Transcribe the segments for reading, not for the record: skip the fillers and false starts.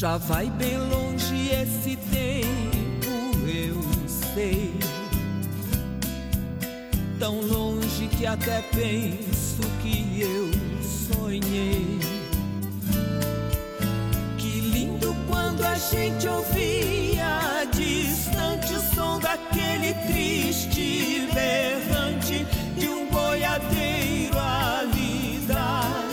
Já vai bem longe esse tempo, eu sei. Tão longe que até penso que eu sonhei. Que lindo quando a gente ouvia distante o som daquele triste berrante de um boiadeiro a lidar.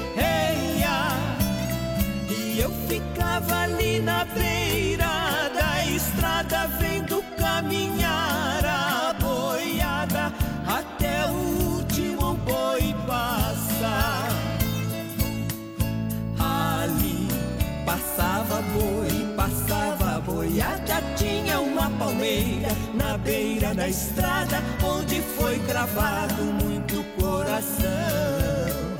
E eu ficava ali na beira da estrada vendo caminhar a boiada até o último boi passar. Ali passava boi, passava boiada, tinha uma palmeira na beira da estrada onde foi cravado muito coração.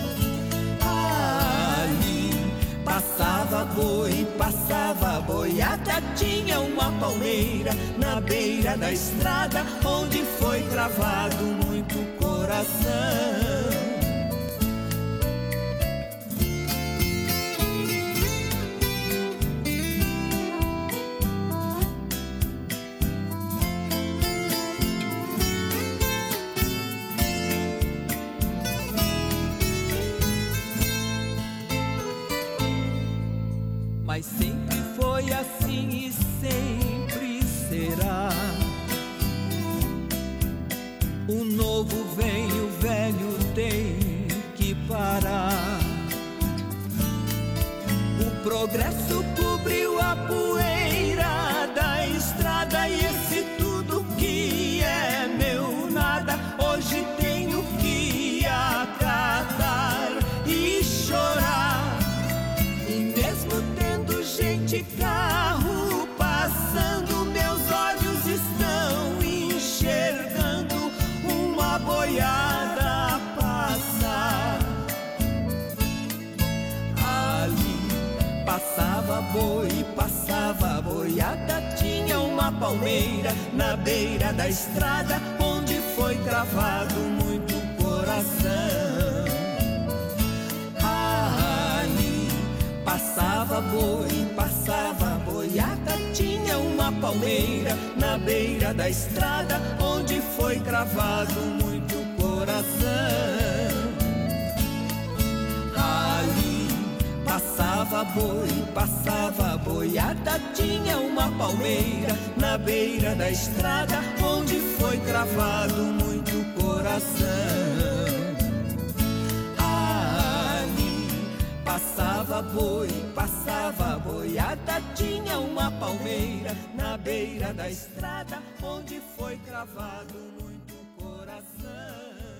Passava boi, passava boiada, tinha uma palmeira na beira da estrada onde foi cravado muito coração. Mas sempre foi assim e sempre será. O novo vem, o velho tem que parar. O progresso cobriu a poeira da estrada e esse tudo que é meu nada hoje tenho que acatar e chorar. E mesmo tendo gente, carro passando, meus olhos estão enxergando uma boiada passar. Ali passava boi, passava boiada, tinha uma palmeira na beira da estrada onde foi cravado muito coração. Passava boi, passava boiada, tinha uma palmeira na beira da estrada onde foi cravado muito coração. Ali passava boi, passava boiada, tinha uma palmeira na beira da estrada onde foi cravado muito coração. Passava boi, passava boiada, tinha uma palmeira na beira da estrada onde foi cravado muito coração.